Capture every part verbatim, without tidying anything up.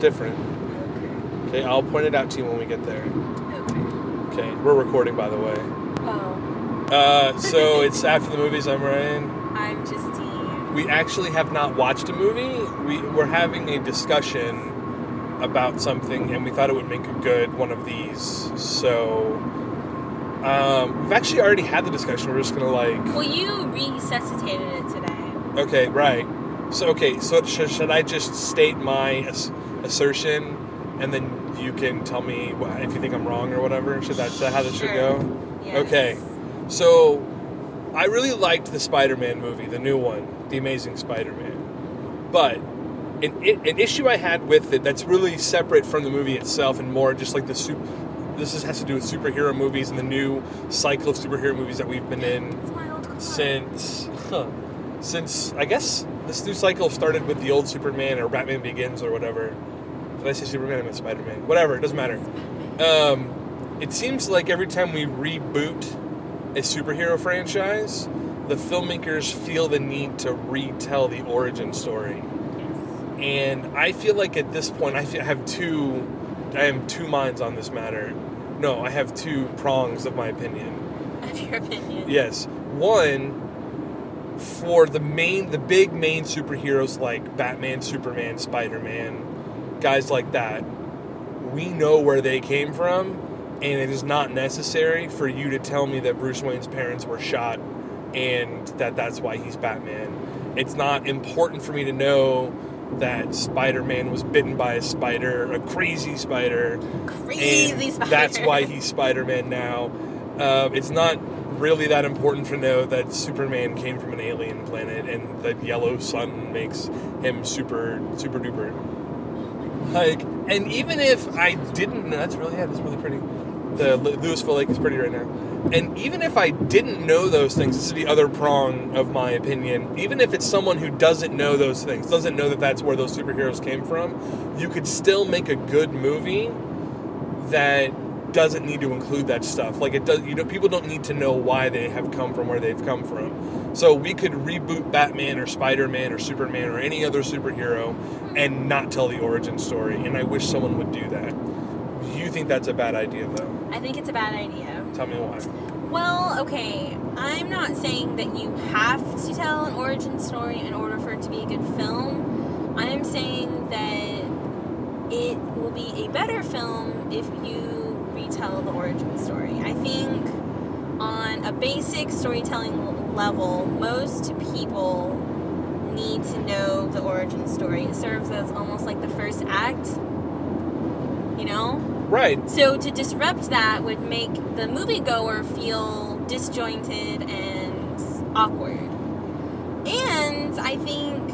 different. Okay, I'll point it out to you when we get there. Okay. Okay, we're recording, by the way. Oh. Uh, so it's after the movies. I'm Ryan. I'm Justine. We actually have not watched a movie. We, we're having a discussion about something, and we thought it would make a good one of these. So, um, we've actually already had the discussion. We're just gonna like... Well, you resuscitated it today. Okay, right. So, okay, so should, should I just state my ass- assertion, and then you can tell me wh- if you think I'm wrong or whatever? Should that, is that how this Sure. should go? Yes. Okay. So, I really liked the Spider-Man movie, the new one, The Amazing Spider-Man. But an, an issue I had with it that's really separate from the movie itself and more just like the super... This is, has to do with superhero movies and the new cycle of superhero movies that we've been in It's my old car. since... Huh, since, I guess, this new cycle started with the old Superman or Batman Begins or whatever. Did I say Superman? I meant Spider-Man. Whatever, it doesn't matter. Um, it seems like every time we reboot a superhero franchise, the filmmakers feel the need to retell the origin story. And I feel like at this point, I feel, I have two, I have two minds on this matter. No, I have two prongs of my opinion. Of your opinion. Yes. One, for the main, the big main superheroes like Batman, Superman, Spider-Man, guys like that, we know where they came from, and it is not necessary for you to tell me that Bruce Wayne's parents were shot and that that's why he's Batman. It's not important for me to know that Spider-Man was bitten by a spider, a crazy spider. Crazy and spider. That's why he's Spider-Man now. Uh, it's not really that important to know that Superman came from an alien planet and the yellow sun makes him super, super duper. Like, and even if I didn't know, that's really, yeah, that's really pretty. The Louisville Lake is pretty right now. And even if I didn't know those things, this is the other prong of my opinion, even if it's someone who doesn't know those things, doesn't know that that's where those superheroes came from, you could still make a good movie that doesn't need to include that stuff. Like, it does, you know, people don't need to know why they have come from where they've come from. So we could reboot Batman or Spider-Man or Superman or any other superhero and not tell the origin story. And I wish someone would do that. Do you think that's a bad idea, though? I think it's a bad idea. Tell me why. Well, okay, I'm not saying that you have to tell an origin story in order for it to be a good film. I'm saying that it will be a better film if you retell the origin story. I think on a basic storytelling level, most people need to know the origin story. It serves as almost like the first act, you know? Right. So to disrupt that would make the moviegoer feel disjointed and awkward. And I think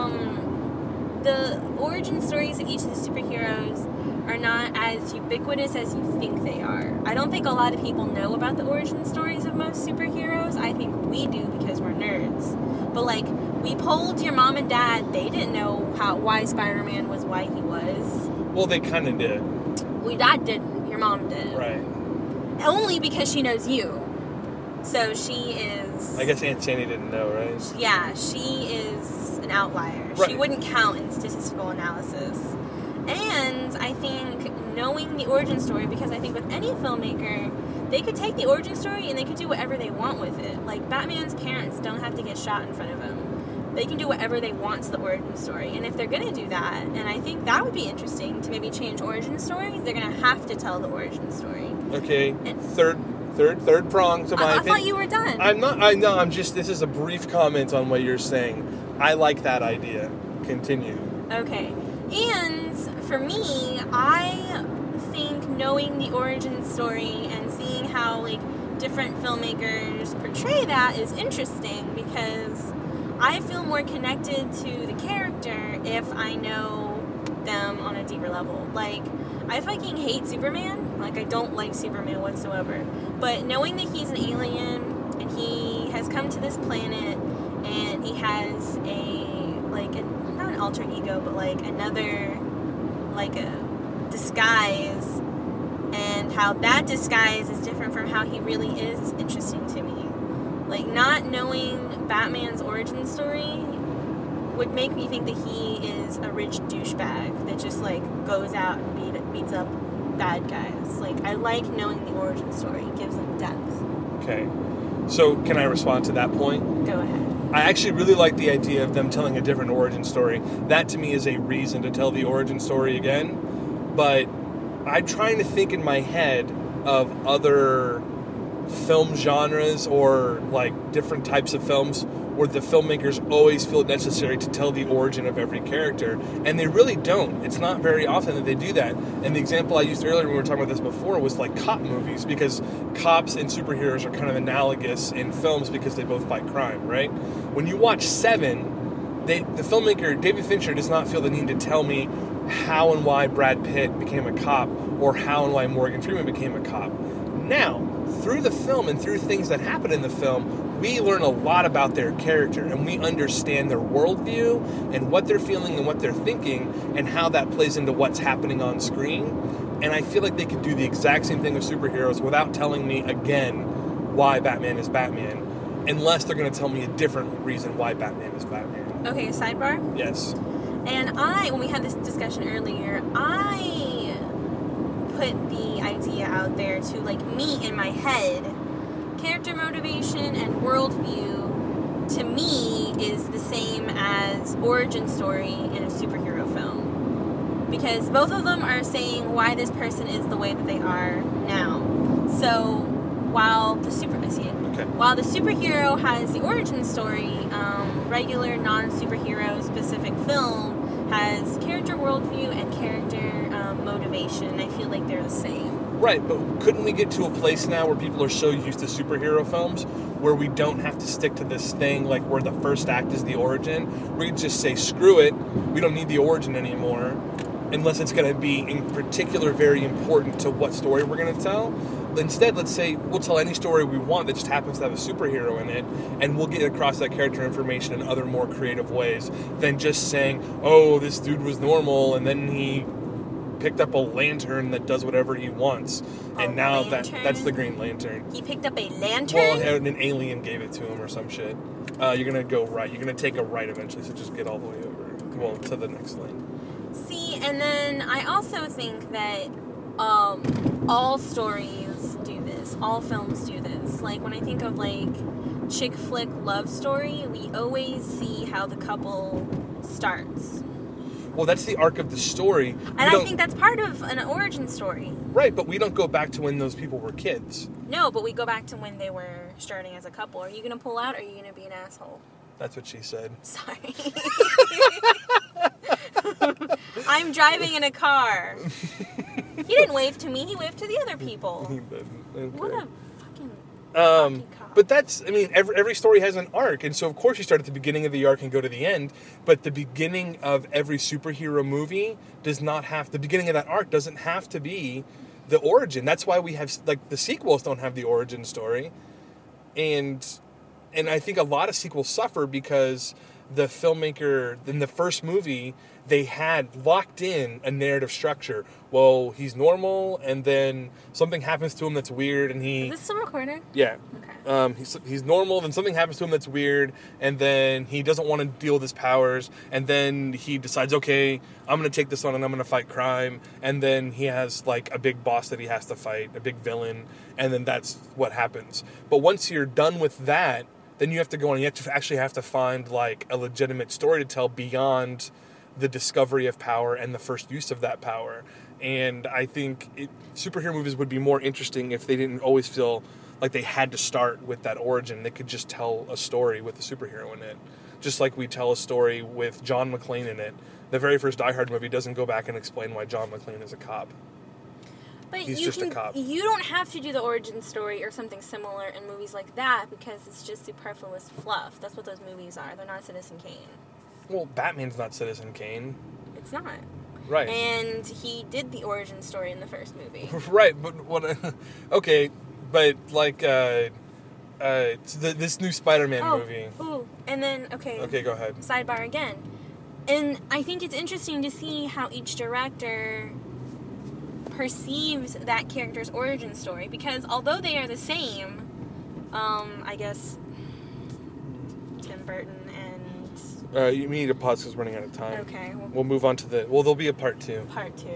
um, the origin stories of each of the superheroes are not as ubiquitous as you think they are. I don't think a lot of people know about the origin stories of most superheroes. I think we do because we're nerds. But like, we polled your mom and dad, they didn't know how why Spider-Man was why he was. Well, they kind of did. We dad didn't, your mom did. Right. Only because she knows you. So she is... I guess Aunt Sandy didn't know, right? Yeah, she is an outlier. Right. She wouldn't count in statistical analysis. And I think knowing the origin story, because I think with any filmmaker, they could take the origin story and they could do whatever they want with it. Like, Batman's parents don't have to get shot in front of him. They can do whatever they want to the origin story. And if they're going to do that, and I think that would be interesting to maybe change origin stories, they're going to have to tell the origin story. Okay. And, Third, third, third prong to my I, I opinion. thought you were done. I'm not. I know. I'm just. This is a brief comment on what you're saying. I like that idea. Continue. Okay. And for me, I think knowing the origin story and seeing how like different filmmakers portray that is interesting because I feel more connected to the character if I know them on a deeper level. Like, I fucking hate Superman. Like, I don't like Superman whatsoever. But knowing that he's an alien and he has come to this planet and he has a, like, a, not an alter ego, but like another, like a disguise, and how that disguise is different from how he really is is interesting to me. Like, not knowing Batman's origin story would make me think that he is a rich douchebag that just, like, goes out and beat, beats up bad guys. Like, I like knowing the origin story. It gives it depth. Okay. So, can I respond to that point? Go ahead. I actually really like the idea of them telling a different origin story. That, to me, is a reason to tell the origin story again. But I'm trying to think in my head of other film genres or, like, different types of films where the filmmakers always feel it necessary to tell the origin of every character. And they really don't. It's not very often that they do that. And the example I used earlier when we were talking about this before was, like, cop movies, because cops and superheroes are kind of analogous in films because they both fight crime, right? When you watch Seven, they, the filmmaker, David Fincher, does not feel the need to tell me how and why Brad Pitt became a cop or how and why Morgan Freeman became a cop. Now, through the film and through things that happen in the film, we learn a lot about their character, and we understand their worldview and what they're feeling and what they're thinking and how that plays into what's happening on screen. And I feel like they could do the exact same thing with superheroes without telling me, again, why Batman is Batman, unless they're going to tell me a different reason why Batman is Batman. Okay, sidebar? Yes. And I, when we had this discussion earlier, I put the idea out there to, like, me in my head, character motivation and worldview, to me, is the same as origin story in a superhero film. Because both of them are saying why this person is the way that they are now. So, while the super... I see it. Okay. While the superhero has the origin story, um, regular non-superhero specific film has character worldview and character um, motivation. I feel like they're the same. Right, but couldn't we get to a place now where people are so used to superhero films where we don't have to stick to this thing like where the first act is the origin? We can just say, screw it, we don't need the origin anymore, unless it's going to be in particular very important to what story we're going to tell. Instead, let's say we'll tell any story we want that just happens to have a superhero in it, and we'll get across that character information in other more creative ways than just saying, oh, this dude was normal, and then he picked up a lantern that does whatever he wants, and a now lantern? that that's the Green Lantern. He picked up a lantern? Well, an alien gave it to him or some shit. Uh, you're gonna go right. You're gonna take a right eventually, so just get all the way over. Well, to the next lane. See, and then I also think that um, all stories do this. All films do this. Like, when I think of, like, chick flick love story, we always see how the couple starts. Well, that's the arc of the story. And I think that's part of an origin story. Right, but we don't go back to when those people were kids. No, but we go back to when they were starting as a couple. Are you going to pull out, or are you going to be an asshole? That's what she said. Sorry. I'm driving in a car. He didn't wave to me. He waved to the other people. He didn't. Okay. What a fucking Um, cop. but that's, I mean, every, every story has an arc, and so of course you start at the beginning of the arc and go to the end, but the beginning of every superhero movie does not have, the beginning of that arc doesn't have to be the origin. That's why we have, like, the sequels don't have the origin story, and, and I think a lot of sequels suffer because the filmmaker, in the first movie, they had locked in a narrative structure. Well, he's normal, and then something happens to him that's weird, and he... Is this still recording? Yeah. Okay. Um, he's, he's normal, then something happens to him that's weird, and then he doesn't want to deal with his powers, and then he decides, okay, I'm going to take this on and I'm going to fight crime, and then he has, like, a big boss that he has to fight, a big villain, and then that's what happens. But once you're done with that, then you have to go on, you have to actually have to find, like, a legitimate story to tell beyond the discovery of power and the first use of that power. And I think it, superhero movies would be more interesting if they didn't always feel like they had to start with that origin. They could just tell a story with a superhero in it. Just like we tell a story with John McClane in it. The very first Die Hard movie doesn't go back and explain why John McClane is a cop. But He's you just can, a cop. You don't have to do the origin story or something similar in movies like that because it's just superfluous fluff. That's what those movies are. They're not Citizen Kane. Well, Batman's not Citizen Kane. It's not. Right. And he did the origin story in the first movie. Right, but what... Okay, but, like, uh... Uh, the, this new Spider-Man oh, movie. Ooh, and then, okay. Okay, go ahead. Sidebar again. And I think it's interesting to see how each director perceives that character's origin story, because although they are the same, um, I guess Tim Burton and Uh, you need to pause because we're running out of time. Okay. Well, We'll move on to the. Well, there'll be a part two. part two.